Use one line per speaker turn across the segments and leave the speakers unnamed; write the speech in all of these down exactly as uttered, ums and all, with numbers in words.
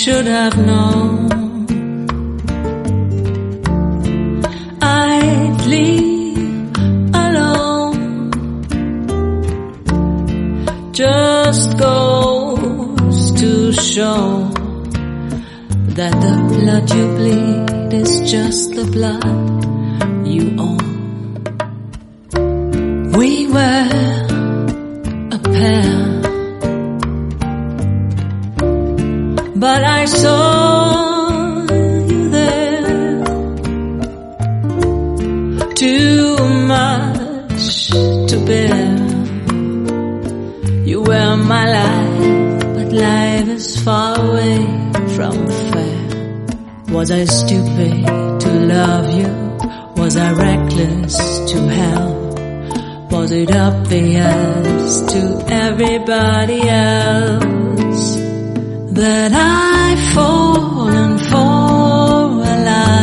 should have known I'd leave alone. Just goes to show that the blood you bleed is just the blood you own. We were a pair, but I saw you there. Too much to bear. You were my life, but life is far away from fair. Was I stupid to love you? Was I reckless to hell? Was it obvious to everybody else that I've fallen for a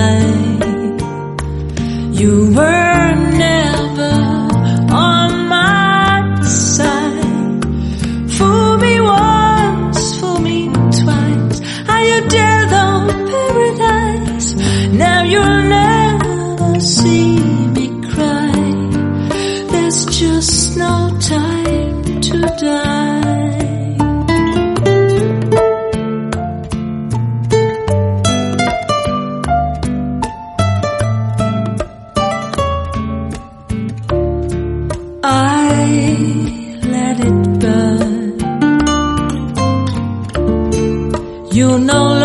lie? You were never on my side. Fool me once, fool me twice. How you dare though paradise? Now you'll never see me cry. There's just no time to die. I let it burn. You no